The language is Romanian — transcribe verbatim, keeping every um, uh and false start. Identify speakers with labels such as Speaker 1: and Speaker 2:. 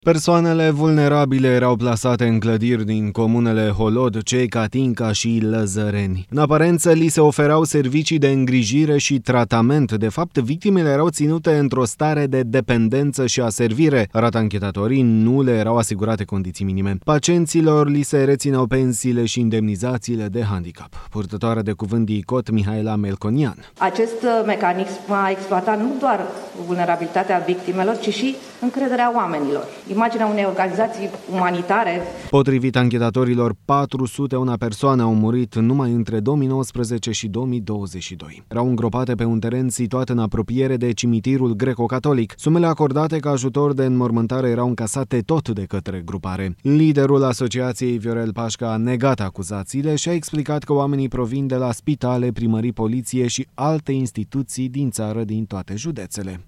Speaker 1: Persoanele vulnerabile erau plasate în clădiri din comunele Holod, Cecatinca și Lăzăreni. În aparență, li se oferau servicii de îngrijire și tratament. De fapt, victimele erau ținute într-o stare de dependență și aservire. Arată anchetatorii, nu le erau asigurate condiții minime. Pacienților li se rețineau pensiile și indemnizațiile de handicap. Purtătoarea de cuvânt de I C O T, Mihaela Melconian.
Speaker 2: Acest mecanism a exploatat nu doar vulnerabilitatea victimelor, ci și încrederea oamenilor. Imaginea unei organizații umanitare.
Speaker 1: Potrivit anchetatorilor, patru sute unu persoane au murit numai între două mii nouăsprezece și două mii douăzeci și doi. Erau îngropate pe un teren situat în apropiere de cimitirul greco-catolic. Sumele acordate ca ajutor de înmormântare erau încasate tot de către grupare. Liderul asociației, Viorel Pașca, a negat acuzațiile și a explicat că oamenii provin de la spitale, primării, poliție și alte instituții din țară din toate județele.